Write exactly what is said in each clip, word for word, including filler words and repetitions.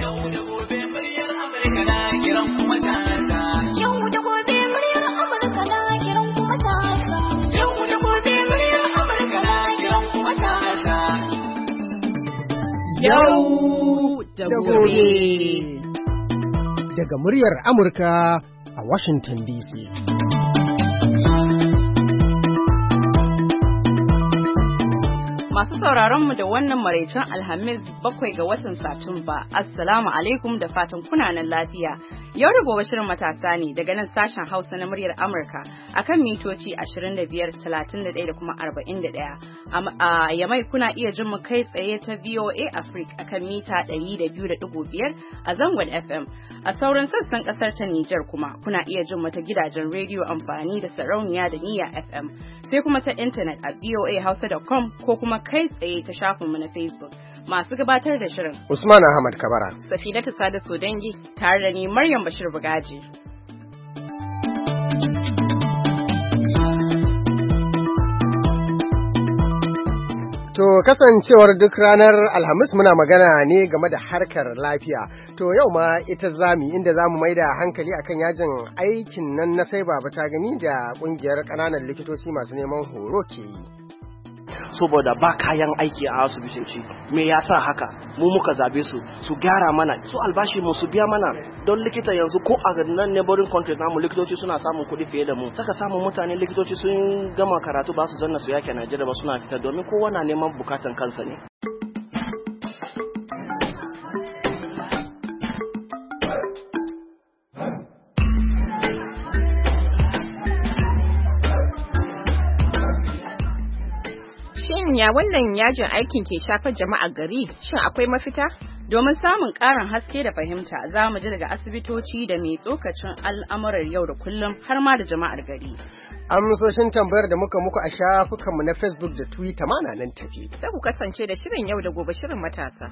Yau da gobe muryar Amurka na kiran kuma ta Yau da gobe muryar Amurka na kiran kuma ta Yau da gobe muryar Amurka na kiran kuma ta Yau da gobe. Daga muryar Amurka a Washington D C. Masu sauraron mu da wannan maraicen Alhamis bakwai ga watan Satumba, Assalamu alaikum da fatan kuna nan lafiya. Yau da gobe shirin matasa ne daga nan sashen Hausa na muryar Amurka akan mitoci ashirin da biyar, talatin da ɗaya da kuma arba'in da ɗaya. A Yamai kuna iya jin mu kai tsaye ta V O A Africa akan mita ɗari da biyu da ɗigo biyar a zangon F M. A sauran sassan ƙasar ta Nijar kuma kuna iya jin mu ta gidajen rediyo amfani da sarauniya da niyya F M. Sai kuma ta intanet a v o a hausa dot com ko kuma kai tsaye ta shafinmu na Facebook. Masu gabatar da shirin Usman Ahmad Kabara, Safinatu Sada Sodangi, tare da ni Maryam Bashir Bugaji. To kasancewar duk ranar Alhamis muna magana ne game da harkar lafiya. To yau ma ita zami inda zamu maida hankali akan yajin aikin nan na sai baba ta gani da kungiyar ƙananan likitoci masu neman horo ke yi. Saboda ba kayan aiki a asibitoci, me yasa haka? Mu muka zabe su su gyara mana su albashi mu su biya mana, don likita yanzu ko a nan neighboring country namu likitoci suna samun kuɗi fiye da mu. Saka samun mutane likitoci sun gama karatu ba su zanna su yake Najeriya ba suna fita, domin kowa na neman bukatan kansa ne. Ya wannan yajin aikin ke shafar jama'a gari, shin akwai mafita? Domin samun ƙarin haske da fahimta za mu ji daga asibitoci da mai tsokacin al'amuran yau da kullum har ma da jama'ar gari. Amsoshin tambayar da muka muku a shafukanmu na Facebook da Twitter ma na nan tafi. Sai ku kasance da shirin yau da gobe shirin matasa.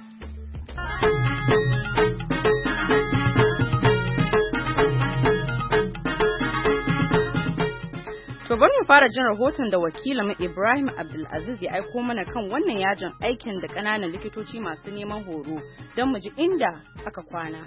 To bari mu fara jin rahoton da wakilin Ibrahim Abdulaziz ya aiko mana kan wannan yajin aikin da ƙananan likitoci masu neman horo don mu ji inda aka kwana.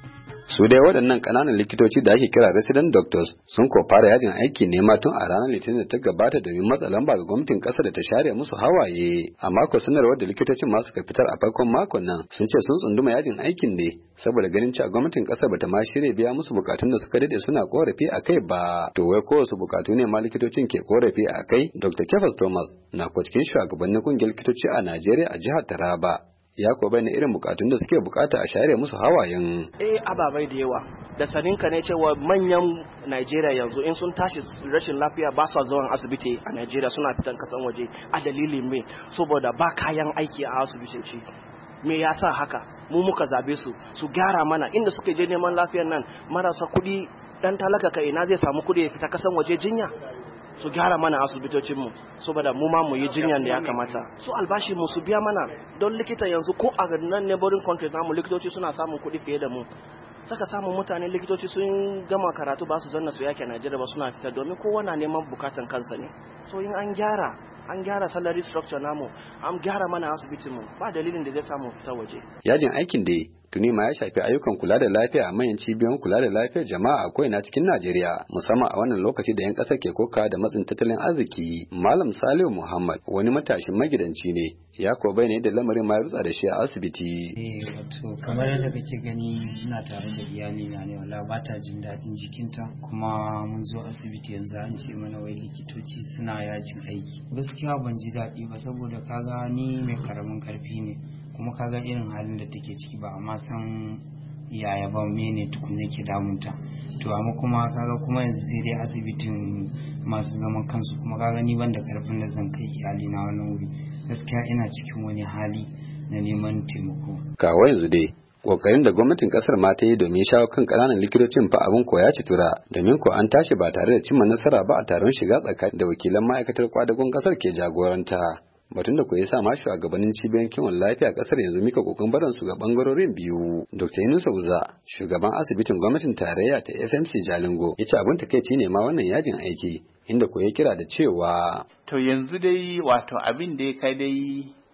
Su dai waɗannan ƙananan likitoci da ake kira resident doctors sun ko fara yajin aiki ne ma tun a ranar litinin da ta gabata domin matsa lamba ga gwamnatin ƙasar da ta share musu hawaye. A mako sanarwar da likitocin masu ka fitar a farkon makon nan sun ce sun tsunduma yajin aikin ne saboda ganin cewa gwamnatin ƙasar bata ma shirya biya musu bukatun da suka dade suna korafi a kai ba. To wai ko wasu bukatu ne ma likitocin ke korafi a kai? Doctor Kefas Thomas na ko cikin shugabannin kungiyar likitoci a Najeriya a jihar Taraba. Ya ko bayyana irin bukatun da suke bukata a share musu hawayen. Eh ababai da yawa da saninka ne cewa manyan Najeriya yanzu in sun tashi rashin lafiya ba su zuwa asibiti a Najeriya suna fitan kasan waje a dalilin me, saboda ba kayan aiki a asibitoci. Me yasa haka? Mu muka zabe su su gyara mana inda suke je neman lafiyar nan, marasa kuɗi dan talaka kai ina zai samu kuɗi ya fita kasan waje jinya? Su gyara mana asibitocinmu saboda mu ma mu yi jinyan da ya kamata. Su albashi mu su biya mana, don likita yanzu ko a nan neighboring country namu likitoci suna samun kuɗi fiye da mu. Saka samun mutane likitoci sun gama karatu ba su zanna su yake Najeriya ba suna fita, domin kowa na neman bukatan kansa ne. So in an gyara an gyara salary structure namu, an gyara mana asibitinmu, ba dalilin da zai samu fita waje. Yajin aikin da tuni ma ya shafi ayyukan kula da lafiya a manyan cibiyoyin kula da lafiyar jama'a a ko'ina cikin Najeriya, musamman a wannan lokaci da 'yan ƙasar ke koka da matsin tattalin arziki. Malam Salihu Muhammad wani matashin magidanci ne, ya ko bayyana yadda lamarin ma ya rutsa da shi a asibiti. Eh wato kamar yadda kake gani ina tare da iyali na ne, wala ba ta jin daɗin jikinta, kuma mun zo asibiti yanzu an ce mana wai likitoci suna yajin aiki. Gaskiya ban ji daɗi ba saboda kaga ni mai karamin karfi ne, kuma kaga irin halin da take ciki ba amma san yaya ba mene tukun yake damunta. To amma kuma kaga kuma yanzu sai dai asibitin masu zaman kansu, kuma kaga ni ban da karfin da zan kai iyali na wannan wuri. Gaskiya ina cikin wani hali na neman taimako. Kawo yanzu dai kokarin da gwamnatin kasar ma ta yi domin shawo kan kananan likitocin fa abin koya ci tura, domin ko an tashi ba tare da cimma nasara ba a taron shiga tsakani da wakilan ma'aikatar kwadagon kasar ke jagoranta. Batun da ku ya sa ma shugabannin cibiyoyin kiwon lafiya kasar yanzu mika kokon barin su ga bangarorin biyu. Dokta Yunusa Uza, shugaban asibitin gwamnatin tarayya ta F M C Jalingo, ya ce abin takeici ne ma wannan yajin aiki, inda ku ya kira da cewa to yanzu dai wato abin da ya kai dai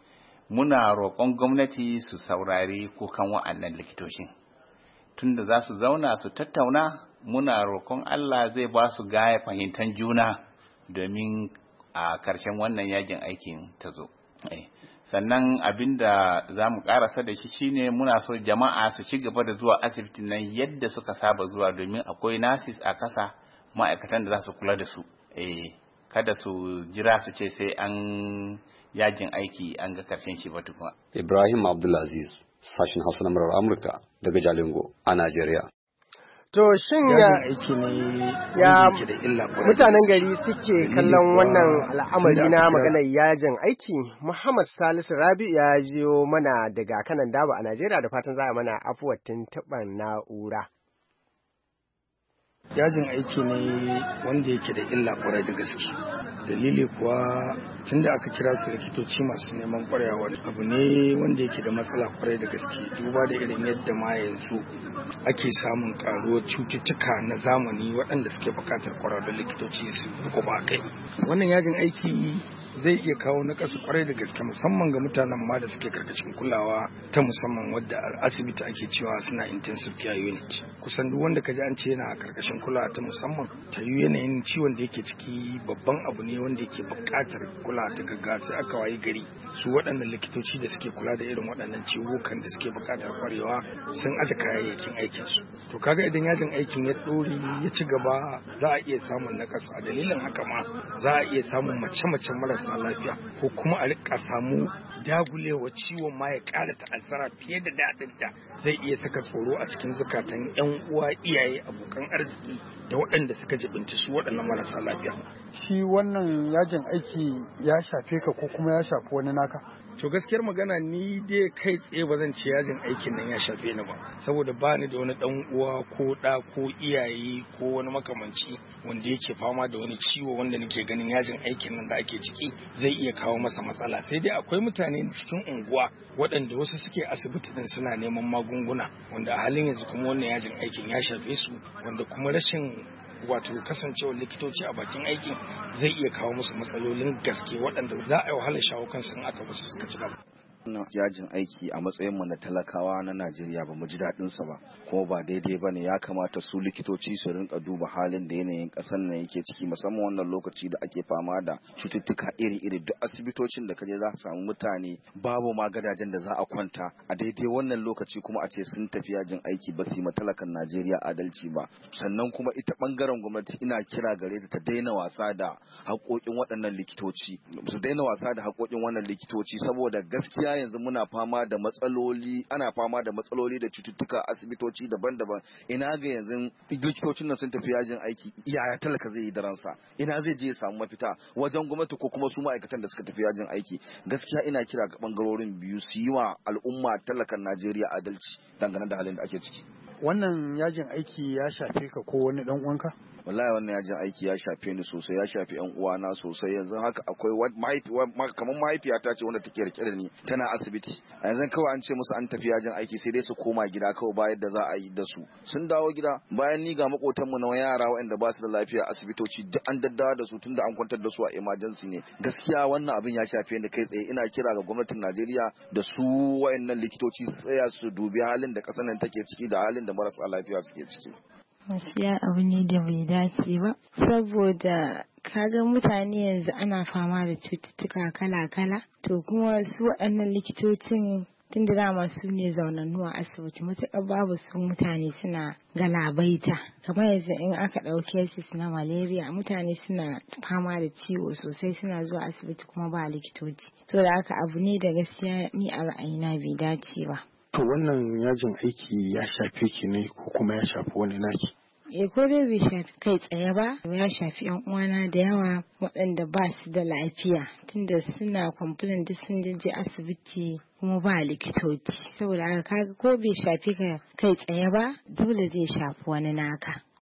muna roƙon gwamnati su saurari kukan wa'annan likitocin tunda za su zauna su tattauna. Muna roƙon Allah zai ba su gaya fahimtar juna domin a ƙarshen wannan yajin aikin ta zo. Sannan abinda za mu ƙarasa da shi shine muna so jama'a su ci gaba da zuwa asibitin nan yadda suka saba zuwa, domin akwai nasis a ƙasa ma'aikatan da za su kula da su. Eh, kada su jira su ce sai an yajin aiki an ga ƙarshen shi ba tukuna. Ibrahim Abdulaziz, sashen Hausa na murar Amurka daga Jalingo a Najeriya. To shin ya aiki ne ya da illa mutanen gari suke kallon wannan al'amari na maganar yajin aiki? Muhammad Salisu Rabi ya jiyo mana daga kanan daba a Najeriya, da fatan za a mana afuwar tuntuɓar na'ura. Yajin aiki ne wanda yake da illa kwarai da gaske. Dalili kuwa tunda aka kira su likitoci masu neman kwarewa abu ne wanda yake da matsala kwarai da gaske, duba da irin yadda ma yanzu ake samun karuwar cututtuka na zamani waɗanda suke buƙatar kwararrun likitoci su kuma kai. Wannan yajin aiki zai iya kawo nakasu kwarai da gaske, musamman ga mutanen ma da suke karkashin kulawa ta musamman wadda asibiti ake cewa suna intensive care unit. Kusan duk wanda kaji an ce yana karkashin kulawa ta musamman, ta yi yanayin ciwon da yake ciki babban abu ne wanda yake buƙatar kulawa ta gaggawa. Sai aka wayi gari su waɗannan likitoci da suke kula da irin waɗannan ciwukan da suke buƙatar kwarewa sun aje kayayyakin aikin su. To kaga idan yajin aikin ya ɗore ya ci gaba, za a iya samun nakasu. A dalilin haka ma za a iya samun mace-macen marasa lafiya, ko kuma a rika samu dagulewa ciwon ma ya ƙara ta'azzara fiye da daɗin da zai iya saka tsoro a cikin zukatan yan uwa, iyaye, abokan arziki da waɗanda suka jibinci su waɗannan marasa lafiya. Shi wannan yajin aiki ya shafe ka ko kuma ya shafi wani naka? To gaskiyar magana ni dai kai tsaye ba zan ce yajin aikin nan ya shafe ni ba, saboda ba ni da wani dan uwa ko da ko iyaye ko wani makamanci wanda yake fama da wani ciwo wanda nake ganin yajin aikin nan da ake ciki zai iya kawo masa matsala. Sai dai akwai mutane cikin unguwa waɗanda wasu suke asibiti din suna neman magunguna, wanda a halin yanzu kuma wannan yajin aikin ya shafe su, wanda kuma rashin wato kasancewar likitoci a bakin aikin zai iya kawo musu matsalolin gaske waɗanda za a yi wahalar shawo kansu in aka basu suka ci gaba. Wannan yajin aiki a matsayin mu na talakawa na Najeriya ba mu ji daɗin sa ba, kuma ba daidai ba ne. Ya kamata su likitoci su rinka duba halin da yanayin ƙasar nan yake ciki, musamman wannan lokaci da ake fama da cututtuka iri-iri. Duk asibitocin da kaje za ka samu mutane babu ma gadajen da za a kwanta a daidai wannan lokaci, kuma a ce sun tafi yajin aiki ba su yi matalakan Najeriya adalci ba. Sannan kuma ita bangaren gwamnati ina kira gare ta ta daina wasa da haƙoƙin waɗannan likitoci, su daina wasa da haƙoƙin wannan likitoci, saboda gaskiya yanzu muna fama da matsaloli, ana fama da matsaloli da cututtuka asibitoci daban-daban. Ina ga yanzu likitocin nan sun tafi yajin aiki, yaya talaka zai yi daransa? Ina zai je ya samu mafita wajen gwamnati ko kuma su ma'aikatan da suka tafi yajin aiki? Gaskiya ina kira ga bangarorin biyu su yi wa al'umma talakan Najeriya adalci dangane da halin da ake ciki. Wannan yajin aiki ya shafe ka ko wani dan uwanka? Wallahi wannan yajin aiki ya shafe ni sosai, ya shafi yan uwana sosai. Yanzu haka akwai kamar mahaifiyata ce wanda take rike da ni tana asibiti. A yanzu kawai an ce musu an tafi yajin aiki sai dai su koma gida kawai bayan da za a yi da su. Sun dawo gida bayan ni ga makotan mu na yara waɗanda ba su da lafiya asibitoci duk an daddawa da su tunda an kwantar da su a emergency ne. Gaskiya wannan abin ya shafe ni kai tsaye. Ina kira ga gwamnatin Najeriya da su waɗannan likitoci su tsaya su dubi halin da ƙasar nan take ciki da halin da marasa lafiya suke ciki. Gaskiya abu ne da bai dace ba, saboda kaga mutane yanzu ana fama da cututtuka kala-kala, to kuma su waɗannan likitocin tun da dama su ne zaunannu a asibiti, matuƙar babu su mutane suna galabaita. Kamar yanzu in aka ɗauke su na malaria, mutane suna fama da ciwo sosai suna zuwa asibiti kuma ba likitoci. So da haka abu ne da gaskiya ni a ra'ayina bai dace ba. To wannan yajin aiki ya shafe ki ne ko kuma ya shafi wani naki? E ko dai bai shafi kai tsaye ba, ya shafi yan uwana da yawa waɗanda ba su da lafiya, tunda suna complain duk sun je asibiti kuma ba likitoci. Saboda haka kaga ko bai shafi ka kai tsaye ba, dole zai shafi wani naka.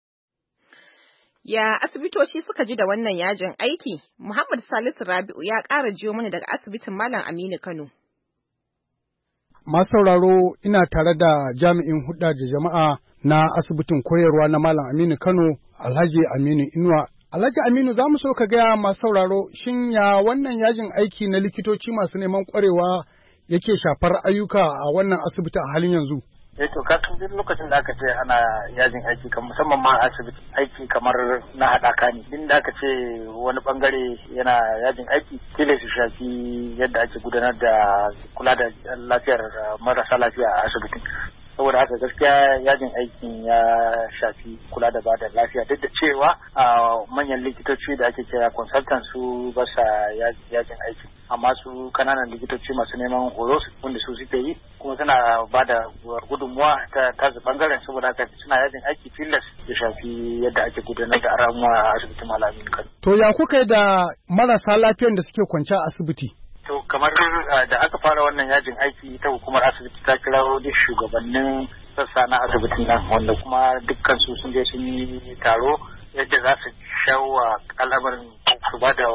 Ya asibitoci suka ji da wannan yajin aiki? Muhammad Salisu Rabi'u ya ƙara jiyo mana daga asibitin Malam Aminu Kano. Masu sauraro, ina tare da jami'in hulɗa da jama'a na asibitin koyarwa na Malam Aminu Kano, Alhaji Aminu Inuwa. Alhaji Aminu, za mu so ka gaya masu sauraro, shin ya wannan yajin aiki na likitoci masu neman ƙwarewa yake shafar ayyuka a wannan asibiti a halin yanzu? eh to ka san duk lokacin da aka ce ana yajin aiki kan musamman ma asibiti aiki kamar na haɗaka ne din da aka ce wani bangare yana yajin aiki kile su shafi yadda ake gudanar da kula da lafiyar marasa lafiya a asibitin saboda haka gaskiya yajin aikin ya shafi kula da bada lafiya duk da cewa a manyan likitoci da ake kira consultant su ba sa yajin aiki amma su kananan likitoci masu neman horo wanda su suke yi kuma suna ba da gudunmuwa ta tasu bangaren saboda haka suna yajin aiki tilas ya shafi yadda ake gudanar da aramuwa a asibitin malamin Kano. To ya kuka yi da marasa lafiyan da suke kwance a asibiti? To kamar da aka fara wannan yajin aiki ta hukumar asibiti ta kirawo duk shugabannin sassa na asibitin nan wanda kuma dukkan su sun je sun yi taro yadda za su shawo al'amarin su ba da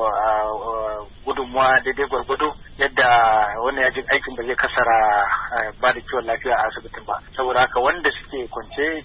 gudunmuwa daidai gwargwado yadda wannan yajin aikin ba zai kasara ba da kiwon lafiya a asibitin ba saboda haka wanda suke kwance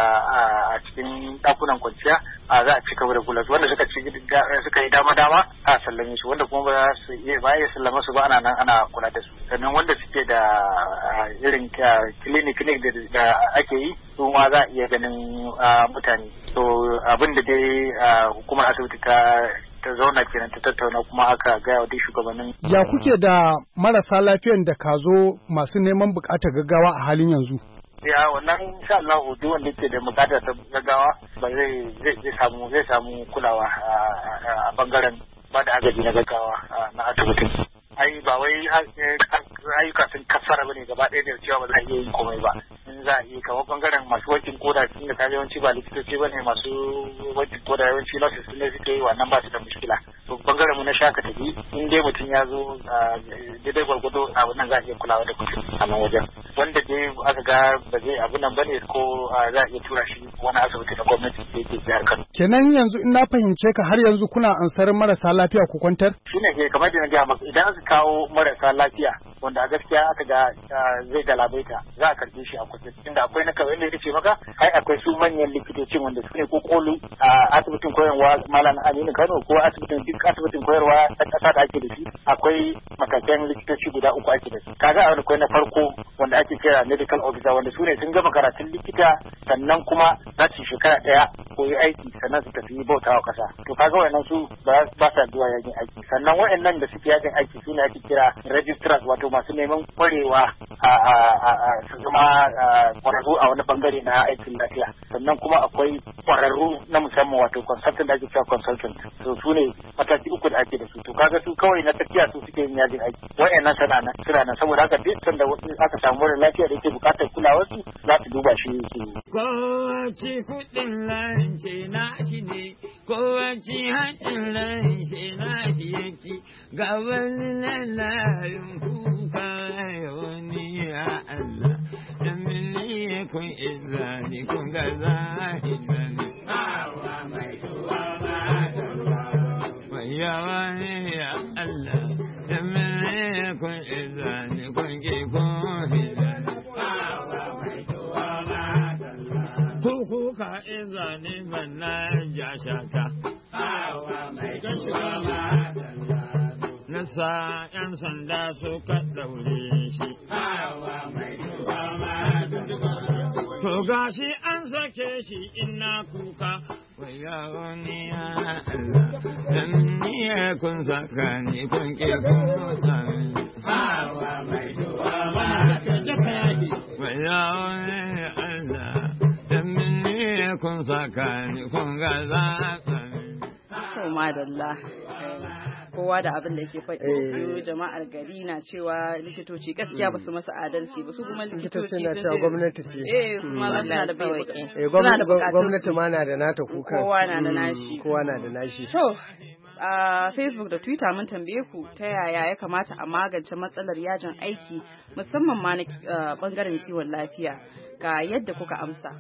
a cikin ɗakunan kwanciya za a cika da gulas wanda suka ci suka yi dama dama a sallame su wanda kuma ba su iya ba ya sallama su ba ana nan ana kula da su sannan wanda suke da irin clinic clinic da ake yi su ma za a iya ganin mutane to abin da dai hukumar asibiti ta ta zauna kenan ta tattauna kuma aka gaya wa duk shugabannin. Ya kuke da marasa lafiyan da ka zo masu neman bukatar gaggawa a halin yanzu? Ya wannan insha Allah duk wanda yake da bukatar ta gaggawa ba zai zai samu zai samu kulawa a bangaren ba da agaji na gaggawa na asibitin. Ai ba wai ayyuka sun kasara bane gaba ɗaya da cewa ba za a iya yin komai ba. In za a yi kamar bangaren masu wakin koda inda ka yawanci ba likitoci bane masu wakin koda yawanci nurses ne suke yi wannan ba su da mushkila. To bangaren mu na shaka tafi in dai mutum ya zo daidai gwargwado a wannan za a iya kulawa da mutum a nan wajen. Wanda dai aka ga ba zai abu nan bane ko za a iya tura shi wani asibiti na gwamnati da yake jihar Kano. Kenan yanzu in na fahimce ka har yanzu kuna ansar marasa lafiya ku kwantar? Shine ke kamar da na gaya maka idan aka kawo marasa lafiya wanda a gaskiya aka ga zai galabaita za a karbe shi a kusa inda akwai na kawai da ce maka ai akwai su manyan likitocin wanda su ne ko kolu a asibitin koyarwa Malam Aminu Kano ko asibitin duk asibitin koyarwa ta kasa da ake da shi akwai matakan likitoci guda uku ake da su kaga a akwai na farko wanda ake kira medical officer wanda su ne sun gama karatun likita sannan kuma za su shekara daya koyi aiki sannan su tafi bautawa kasa to kaga wannan su ba sa zuwa yajin aiki sannan waɗannan da suke yajin aiki su ne ake kira registrars wato masu neman kwarewa a su zama kwararru a wani bangare na aikin lafiya sannan kuma akwai kwararru na musamman wato consultant da ake cewa consultant to su ne mataki uku da ake da su to kaga su kawai na tafiya su suke yin yajin aiki wa'annan suna nan suna nan saboda haka duk sanda aka samu wani lafiya da yake bukatar kulawar su za su duba shi su kowace kuɗin lance na shi ne kowace hancin lance na shi yake ga wani lalayin kuka wani ya Allah da mini kun izani kun ga zahidani awa mai tuwa ma da ya wani ya Allah da mini kun izani kun ke kun hidani awa mai tuwa ma da kuka izani manna jashata awa mai tuwa ma da nasa ‘yan sanda suka ɗaure shi. Hawa mai tuwa ma to gashi an sake shi ina kuka, waya wani ya Allah, dan ni ya kun saka ni kun ke kun sami. Hawa mai tuwa ma waya wani ya Allah, dan ni ya kun saka ni kun ga za To madalla. Kowa da abin da yake faɗi jama'ar gari na cewa likitoci gaskiya ba su masa adalci ba su kuma likitoci na cewa gwamnati ce eh kuma na da bai gwamnati ma na da nata kuka kowa na da nashi kowa na da nashi to a Facebook da Twitter mun tambaye ku ta yaya ya kamata a magance matsalar yajin aiki musamman ma na bangaren kiwon lafiya ga yadda kuka amsa.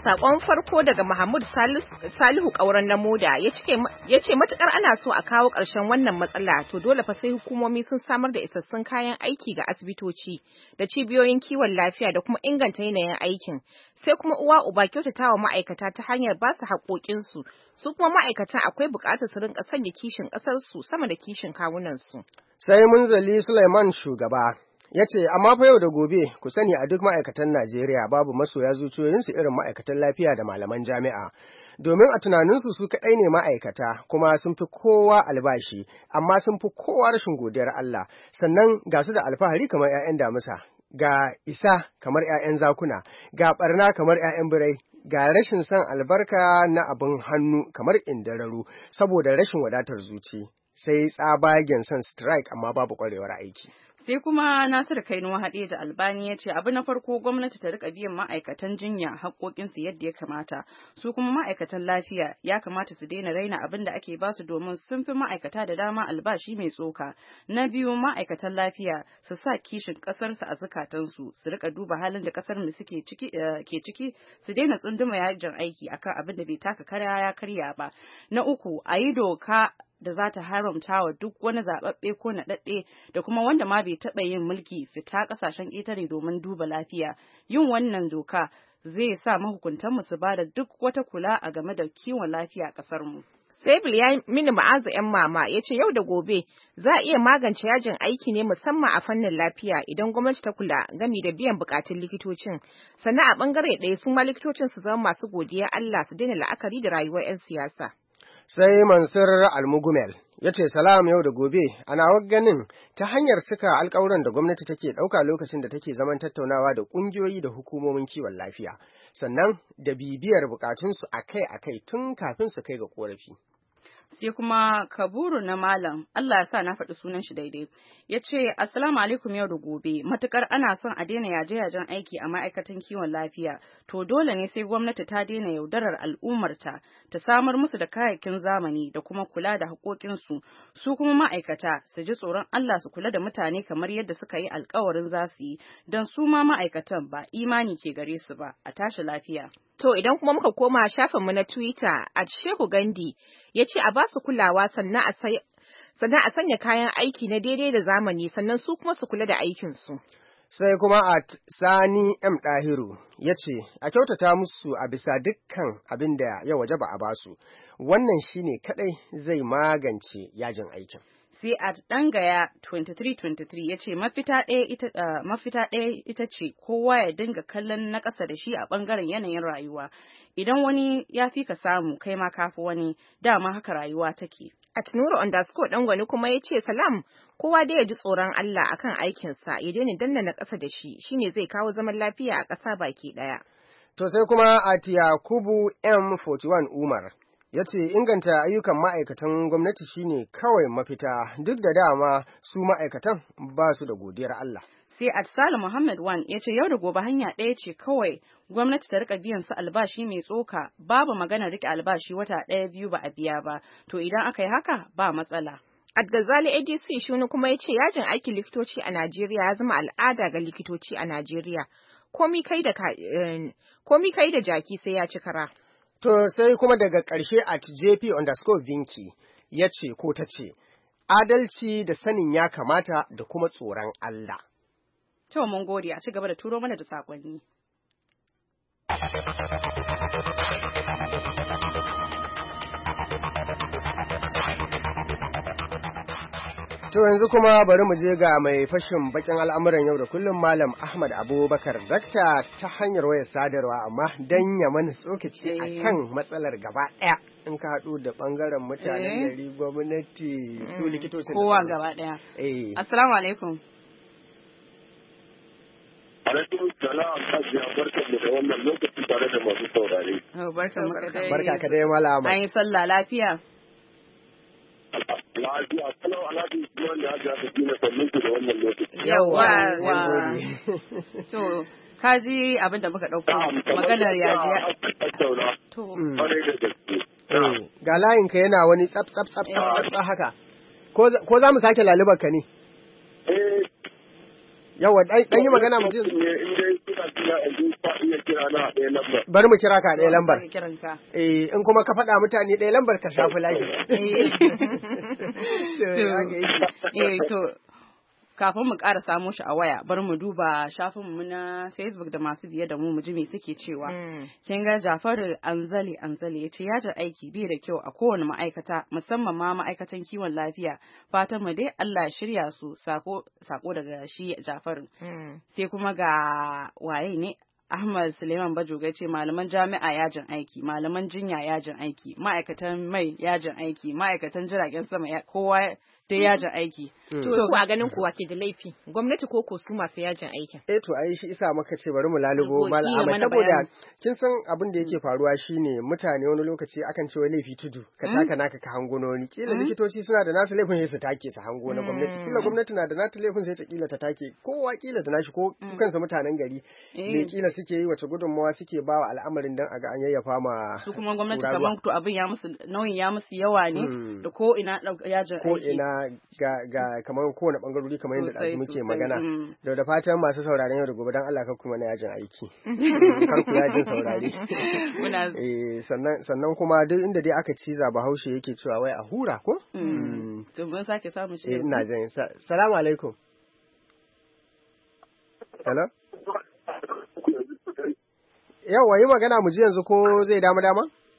Sakon farko daga Mahmud Salihu Kauran na Moda ya ce matukar ana so a kawo ƙarshen wannan matsala to dole fa sai hukumomi sun samar da isassun kayan aiki ga asibitoci da cibiyoyin kiwon lafiya da kuma inganta yanayin aikin. Sai kuma uwa uba kyautatawa ma'aikata ta hanyar ba su haƙoƙinsu. Su kuma ma'aikatan akwai buƙatar su rinƙa sanya kishin ƙasarsu sama da kishin kawunansu. Sai Munzali Sulaiman shugaba. Ya ce, amma fa yau da gobe ku sani a duk ma'aikatan Najeriya babu masoya zuciyoyinsu irin ma'aikatan lafiya da malaman jami'a. Domin a tunaninsu su kaɗai ne ma'aikata kuma sun fi kowa albashi, amma sun fi kowa rashin godiyar Allah, sannan ga su da alfahari kamar 'ya'yan damusa, ga isa kamar 'ya'yan zakuna, ga ɓarna kamar 'ya'yan birai, ga rashin son albarka na abin hannu kamar indararu saboda rashin wadatar zuci, sai tsabagen son strike amma babu ƙwarewar aiki. Sai kuma Nasiru Kainuwa Hadeja Albani ya ce abu na farko gwamnati ta rika biyan ma'aikatan jinya haƙoƙinsu yadda ya kamata. Su kuma ma'aikatan lafiya ya kamata su daina raina abin da ake basu domin sun fi ma'aikata da dama albashi mai tsoka. Na biyu ma'aikatan lafiya su sa kishin ƙasarsu a zukatansu su rika duba halin da ƙasar mu suke ciki ke ciki su daina tsunduma yajin aiki akan abin da bai taka karya ya karya ba. Na uku a yi doka da za ta haramta wa duk wani zaɓaɓɓe ko naɗaɗɗe da kuma wanda ma bai taɓa yin mulki fita ƙasashen ƙetare domin duba lafiya. Yin wannan doka zai sa mahukuntanmu su ba da duk wata kula a game da kiwon lafiya a ƙasarmu. Sebil ya mini ma'azu 'yan mama ya ce yau da gobe za a iya magance yajin aiki ne musamman a fannin lafiya idan gwamnati ta kula gami da biyan bukatun likitocin. Sannan a ɓangare ɗaya su ma likitocin su zama masu godiya Allah su daina la'akari da rayuwar 'yan siyasa. Sai Mansur Almugumel ya ce salam yau da gobe ana ganin ta hanyar cika alkawuran da gwamnati take ɗauka lokacin da take zaman tattaunawa da ƙungiyoyi da hukumomin kiwon lafiya, sannan da bibiyar bukatunsu akai-akai tun kafin su kai ga ƙorafi. Sai kuma Kaburu na Malam, Allah ya sa na faɗi sunan shi daidai, ya ce, Assalamu alaikum yau da gobe, matukar ana son a daina yaje-yajen aiki a ma'aikatan kiwon lafiya, to dole ne sai gwamnati ta daina yaudarar al'ummarta, ta samar musu da kayayyakin zamani da kuma kula da haƙoƙinsu, su kuma ma'aikata su ji tsoron Allah su kula da mutane kamar yadda suka yi alkawarin za su yi, don su ma ma'aikatan ba imani ke gare su ba, a tashi lafiya. To idan kuma muka koma shafinmu na Twitter, at Shehu Gandi ya ce a ba su kulawa sannan a sannan a sanya kayan aiki na daidai da zamani sannan su kuma su kula da aikinsu. Sai kuma at Sani M. Ɗahiru ya ce a kyautata musu a bisa dukkan abin da ya waje ba a basu, wannan shine kaɗai zai magance yajin aikin. Sai at Dangaya twenty-three twenty-three ya ce mafita ɗaya ita, uh, mafita ɗaya ita ce kowa ya dinga kallon na ƙasa da shi a ɓangaren yanayin rayuwa. Idan wani ya fi ka samu kai ma kafi wani, dama haka rayuwa take. At Nuru underscore Dangwani kuma ya ce salam kowa dai ya ji tsoron Allah akan aikinsa ya daina danna na ƙasa da shi shine zai kawo zaman lafiya a ƙasa baki ɗaya. To sai kuma at Yakubu M forty-one Umar ya ce inganta ayyukan ma'aikatan gwamnati shine kawai mafita duk da dama su ma'aikatan ba su da godiyar Allah. Sai Atsala Muhammad Wan ya ce yau da gobe hanya ɗaya ce kawai gwamnati ta rika biyan su albashi mai tsoka, babu maganar rike albashi wata ɗaya biyu ba a biya ba, to idan aka yi haka ba matsala. Adgazali A D C shuni kuma ya ce yajin aikin likitoci a Najeriya ya zama al'ada ga likitoci a Najeriya. Komi kai da komi kai da jaki sai ya ci kara. To sai kuma daga ƙarshe at J P underscore Vinky ya ce ko ta ce, adalci da sanin ya kamata da kuma tsoron Allah. To mun gode a ci gaba da turo mana da saƙonni. To yanzu kuma bari mu je ga mai fashin bakin al'amuran yau da kullum Malam Ahmad Abubakar dakta ta hanyar wayar sadarwa amma dan ya mana tsokaci akan matsalar gaba ɗaya in ka haɗu da ɓangaren mutanen gari gwamnati su likitocin kowa gaba ɗaya. Assalamu alaikum. Alaikum salam hajiya barkan mu da wannan lokaci tare da masu saurare. Barkan mu dai. Barka ka dai Malam. An yi sallah lafiya. Lafiya, kalau alhaji Usman da Hajiya ta gina sannin da wannan lokaci. Yawwa. To, ka ji abin da muka ɗauko maganar yajiya. To, ga layin ka yana wani tsaf tsaf tsaf tsaf haka. Ko za mu sake lalubar ka ne? Eh. Yawwa, ɗan yi magana mu jin. Ne in dai suna na yanzu ba iya kira na ɗaya lambar. Bari mu kira ka ɗaya lambar. Kiranka. Eh in kuma ka faɗa mutane ɗaya lambar ka shafi layi. Eh to kafin mu ƙara samo shi a waya bari mu duba shafinmu na Facebook da masu biye da mu mu ji me suke cewa. Kin ga Jafaru Anzali Anzali ya ce yajin aiki bai da kyau a kowane ma'aikata musamman ma ma'aikatan kiwon lafiya fatan mu dai Allah ya shirya su sako sako daga shi Jafaru. Sai kuma ga waye ne Ahmad Suleiman Bajoga ce malaman jami'a yajin aiki, malaman jinya yajin aiki, ma'aikatan mai yajin aiki, ma'aikatan jiragen sama kowa da yajin aiki. To ku a ganin kowa ke da laifi, gwamnati ko ko su masu yajin aikin? Eh to ai shi isa maka ce bari mu lalubo malama saboda kin san abin da yake faruwa shine mutane wani lokaci akan ce wai laifi tudu ka taka naka ka hango wani kila likitoci suna da nasu laifin sai su take su hango na gwamnati kila gwamnati na da nata laifin sai ta kila ta take kowa kila da nashi ko su kansa mutanen gari me kila suke yi wace gudunmawa suke ba wa al'amarin dan aga an yayyafa ma su kuma gwamnati kaman to abin ya musu nauyin ya musu yawa ne da ko ina yajin aiki ko ina ga ga kamar kowane bangarori kamar yadda ɗazu muke magana da da fatan masu sauraron yau da gobe dan Allah kar ku mana yajin aiki kar ku yajin saurare eh sannan sannan kuma duk inda dai aka ciza Bahaushe yake cewa wai a hura ko to mun sake samu shi ina jin salamu alaikum hello yawa yi magana mu ji yanzu ko zai dama dama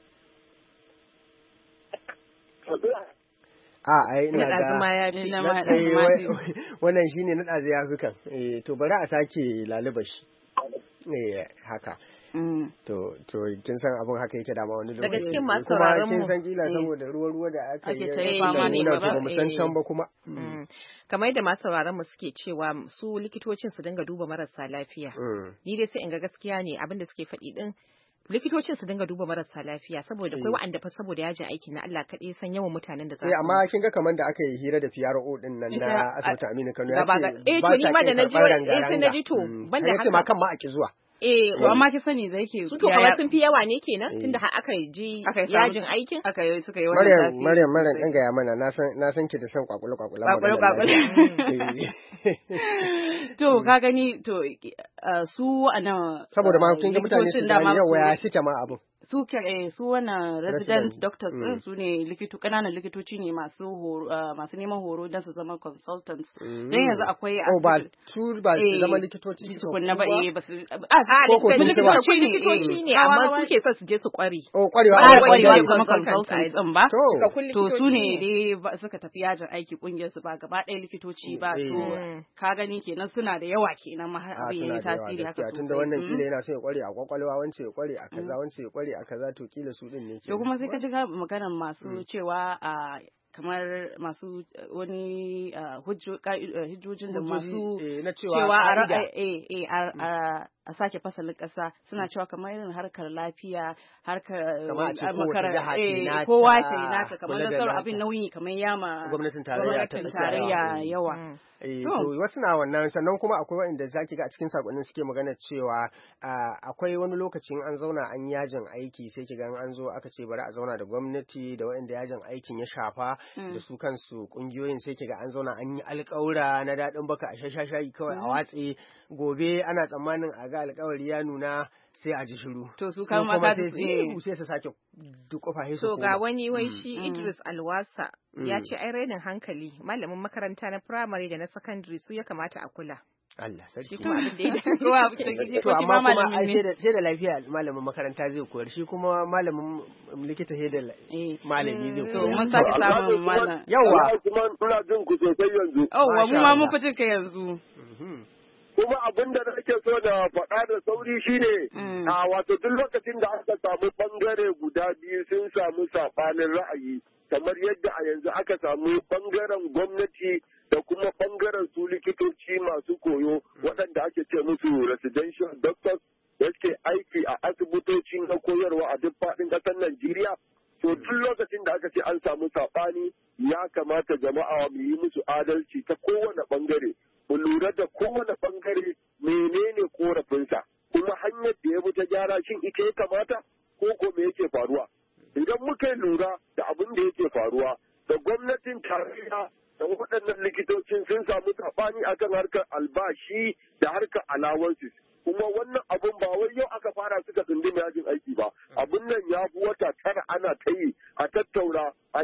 a ai ina ga wannan shine na dazu ya zukan eh to bari a sake laluba shi eh haka to to kin san abun haka yake dama wani lokaci daga cikin masu sauraron mu kin san kila saboda ruwa ruwa da aka yi ake fama ne ba mu san can ba kuma kamar yadda masu sauraron mu suke cewa su likitocin su dinga duba marasa lafiya ni dai sai in ga gaskiya ne abin da suke faɗi din likitocin su dinga duba marasa lafiya saboda kai wa'anda fa saboda yajin aiki na Allah kaɗai san yawan mutanen da za su eh amma kin ga kaman da aka yi hira da P R O din nan na asibiti Aminu Kano ya ce eh to ni ma da naji eh sai naji to banda haka ma kan ma ake zuwa eh to amma ki sani da yake su to kamar sun fi yawa ne kenan tunda har aka ji yajin aikin aka yi suka yi wannan zafi Maryam Maryam dan gaya mana na san na san ki da san kwakule kwakula kwakule kwakule to ka gani to su anan saboda ma kin ga mutane su da yawa ya shike ma abu su ke su wannan resident doctors din su ne likito kananan likitoci ne masu masu neman horo don su zama consultants dan yanzu akwai oh ba su ba su zama likitoci su kunna ba eh ba su a likitoci likitoci ne amma suke son su je su kware oh kwarewa a kwarewa kuma consultants din ba to su ne dai suka tafi yajin aiki kungiyar su ba gaba ɗaya likitoci ba to ka gani kenan suna da yawa kenan ma har abin yayi tasiri haka sosai tunda wannan kila yana so ya kware a kwakwalwa wance ya kware a kaza wance ya kware a kaza to kila su din ne ke to kuma sai ka ji maganar masu cewa a kamar masu wani hujjojin da masu cewa a a sake fasalin ƙasa suna cewa kamar irin harkar lafiya harkar makara kowa ta yi naka kamar da sauran abin nauyi kamar yama gwamnatin tarayya yawa to wasu na wannan sannan kuma akwai wanda zaki ga a cikin sakonnin suke magana cewa akwai wani lokacin an zauna an yajin aiki sai ki ga an zo aka ce bari a zauna da gwamnati da waɗanda yajin aikin ya shafa da su kansu kungiyoyin sai ki ga an zauna an yi alƙawura na daɗin baka a shashashayi kawai a watse gobe ana tsammanin a ga alƙawari ya nuna sai a ji shiru to su kama ka sai sai su sake dukofa sai su to ga wani wai shi Idris Alwasa ya ce ai rainin hankali malamin makaranta na primary da na secondary su ya kamata a kula Allah sarki kuma abin da ya to amma kuma ai sai da sai da lafiya malamin makaranta zai koyar shi kuma malamin likita sai da malami zai koyar to mun sake samun malam yawa kuma ina jin ku sosai yanzu yawa mu ma mun fi jin ka yanzu kuma abin da nake so da faɗa da sauri shine a wato duk lokacin da aka samu bangare guda biyu sun samu saɓanin ra'ayi kamar yadda a yanzu aka samu bangaren gwamnati da kuma bangaren su likitoci masu koyo waɗanda ake ce musu residential doctors da suke aiki a asibitoci na koyarwa a duk faɗin ƙasar Najeriya. To duk lokacin da aka ce an samu saɓani ya kamata jama'a mu yi musu adalci ta kowane bangare. Mu lura da kowane bangare menene korafinsa kuma hanyar da ya bi ta gyara shin ita ya kamata ko ko me yake faruwa. Idan muka lura da abin da yake faruwa da gwamnatin tarayya da waɗannan likitocin sun samu saɓani akan harkar albashi da harkar allowances kuma wannan abun ba wai yau aka fara suka tsundum yajin aiki ba abun nan ya fi wata tara ana ta yi a tattauna a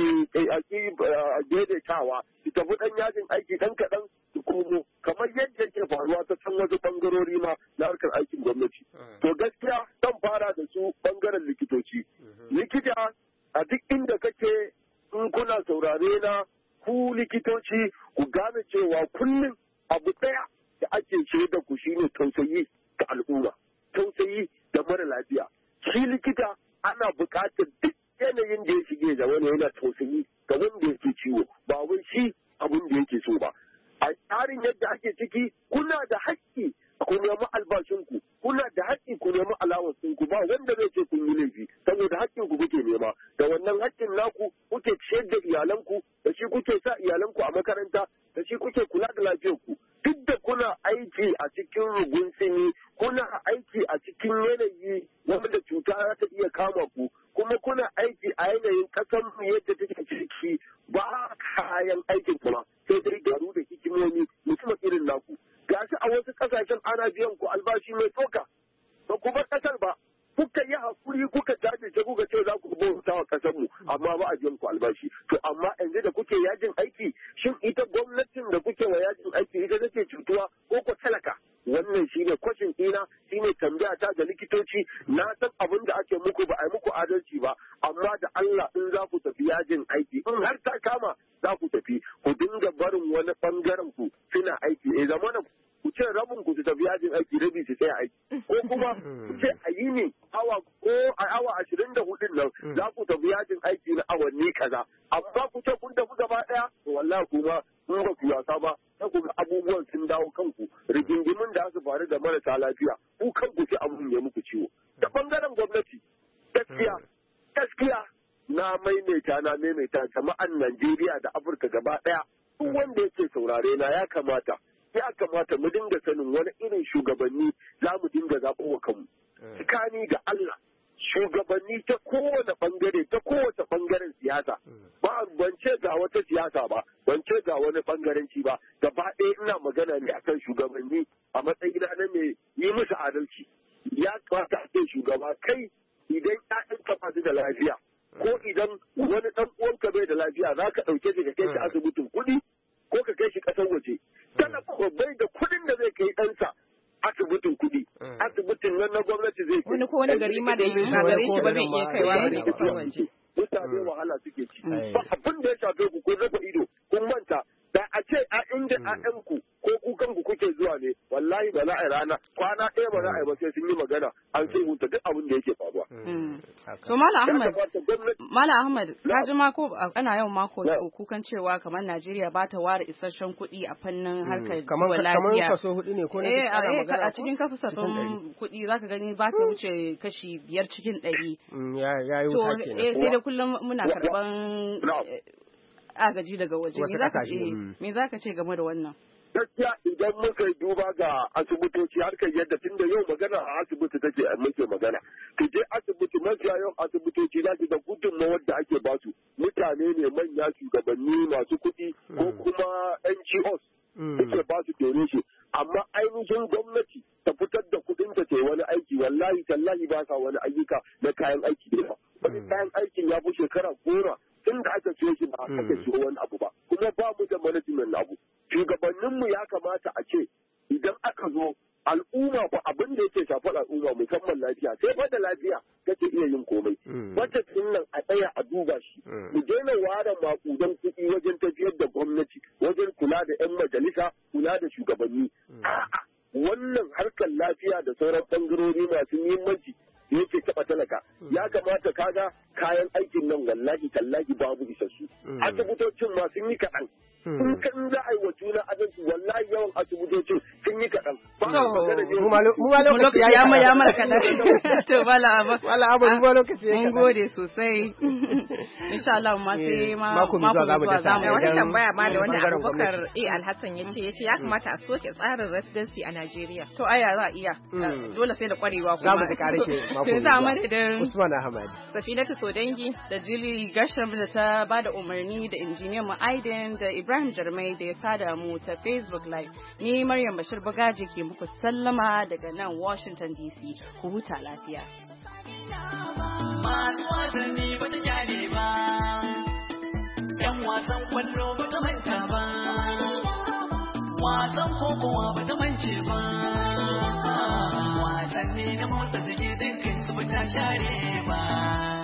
daidaitawa su tafi ɗan yajin aiki ɗan kaɗan su komo kamar yadda ke faruwa ta can wasu ɓangarori ma na harkar aikin gwamnati. To gaskiya zan fara da su ɓangaren likitoci. Likita a duk inda kake in kuna saurare na ku likitoci ku gane cewa kullum abu ɗaya da ake ce da ku shine tausayi ga al'umma, tausayi da mara lafiya. Shi likita ana buƙatar duk yanayin da ya shige da wani yana tausayi ga wanda yake ciwo ba wai shi abin da yake so ba. A tsarin yadda ake ciki kuna da haƙƙi ku nemi albashinku, kuna da haƙƙi ku nemi alawansinku ba wanda zai ce kun yi laifi saboda haƙƙin ku kuke nema da wannan haƙƙin naku kuke ciyar da iyalanku da shi kuke sa iyalanku a makaranta da shi kuke kula da lafiyarku duk da kuna aiki a cikin rugun sini kuna aiki a cikin yanayi wanda cuta za ta iya kama ku kuma kuna aiki a yanayin ƙasar mu yadda take ciki ba kayan aikin kuma sai dai garu da hikimomi musamman irin naku gashi a wasu ƙasashen ana biyan ku albashi mai tsoka ba ku bar ƙasar ba kuka yi hakuri kuka jajirce kuka ce za ku bauta wa ƙasar mu amma ba a biyan ku albashi to amma yanzu da kuke yajin aiki shin ita gwamnatin da kuke wa yajin aiki ita take cutuwa ko ko talaka wannan shine kwashin ɗina shine tambaya ta ga likitoci na san abin da ake muku ba a yi muku adalci ba amma da Allah in za ku tafi yajin aiki in har ta kama za ku tafi ku dinga barin wani bangaren ku suna aiki eh zamana ku ce rabin ku su tafi yajin aiki rabi su tsaya aiki ko kuma ku ce a yi ne awa ko a awa ashirin da hudun nan za ku tafi yajin aiki na awanni kaza amma ku ce kun tafi gaba daya to wallahi kuma in ba ku wasa ba sai ku ga abubuwan sun dawo kanku rigingimin da su faru da marasa lafiya ku kanku sai abun ya muku ciwo da bangaren gwamnati gaskiya gaskiya na maimaita na maimaita jama'an Najeriya da Afirka gaba daya duk wanda yake saurare na ya kamata ya kamata mu dinga sanin wani irin shugabanni za mu dinga zaɓo wa kanmu tsakani ga Allah shugabanni ta kowane bangare ta kowace bangaren siyasa ba ban ce ga wata siyasa ba ban ce ga wani bangaranci ba gaba ɗaya ina magana ne akan shugabanni a matsayin na mai yi musu adalci ya kamata a ce shugaba kai idan ƴaƴanka ba su da lafiya ko idan wani ɗan uwanka bai da lafiya za ka ɗauke shi ka kai shi asibitin kuɗi ko ka kai shi ƙasar waje kana bai da kuɗin da zai kai ɗansa asibitin kuɗi asibitin nan na gwamnati zai kai wani ko wani gari ma da yi gare shi ba zai iya kaiwa ba ne ƙasar waje mutane wahala suke ci ba abin da ya shafe ku kun rufe ido kun manta da a ce a inda ƴaƴanku ko kukan ku kuke zuwa ne wallahi ba za a yi rana kwana ɗaya ba za a yi ba sai sun yi magana an sai hunta duk abin da yake faruwa. To Malam Ahmad, Malam Ahmad, ka ji mako ana yawan mako kukan cewa kamar Najeriya ba ta ware isasshen kuɗi a fannin harkar kiwon lafiya. Kamar kaso hudu ne ko ne ana magana a cikin kasafin kuɗi zaka gani ba ta wuce kashi biyar cikin ɗari. Ya yi wuta kenan. To sai da kullum muna karɓan agaji daga waje. Me za ka ce game da wannan? Gaskiya idan muka duba ga asibitoci harkar yadda tun da yau magana a asibiti take muke magana. Ki je asibiti mafiya yau asibitoci za ki ga gudunmawar da ake basu mutane ne manya shugabanni masu kuɗi ko kuma N G Os suke basu tere shi. Amma ainihin gwamnati ta fitar da kuɗin ta ce wani aiki wallahi tallahi ba sa wani ayyuka na kayan aiki da yawa. Wani kayan aikin ya fi shekara goma tun da aka siyo shi ba aka siyo wani abu ba kuma ba mu da management abu. Shugabanninmu ya kamata a ce idan aka zo al'umma ba abin da yake shafar al'umma musamman lafiya sai fa da lafiya kake iya yin komai. Budget din nan a tsaya a duba shi. Mu daina ware makudan kuɗi wajen tafiyar da gwamnati wajen kula da 'yan majalisa kula da shugabanni. Wannan harkar lafiya da sauran bangarori masu muhimmanci yake taɓa talaka ya kamata kaga kayan aikin nan wallahi tallahi babu isassu asibitocin ma sun yi kaɗan in kan za a yi wa juna adalci wallahi yawan asibitocin sun yi kaɗan mu ma lokaci ya yi ya mara kaɗan to bala aba bala aba mu ma lokaci ya mun gode sosai insha Allah ma sai ma mako zuwa za mu da samu wani tambaya ma da wani Abubakar A Alhassan yace yace ya kamata a soke tsarin residency a Najeriya to aya za a iya dole sai da kwarewa kuma za mu ji karake mako zuwa da Usman Ahmad Safinatu Sodangi da Jili Gasham da ta bada umarni da injiniyan mu Aiden da Ibrahim Ibrahim Jarmai da ya sada mu ta Facebook Live. Ni Maryam Bashir Bagaji ke muku sallama daga nan Washington D C. Ku huta lafiya. Masu wasanni ba ta jale ba, ‘yan wasan kwallo ba ta manta ba, wasan kokowa ba ta mance ba, wasanni na motsa jiki dinkin su ba ta share ba.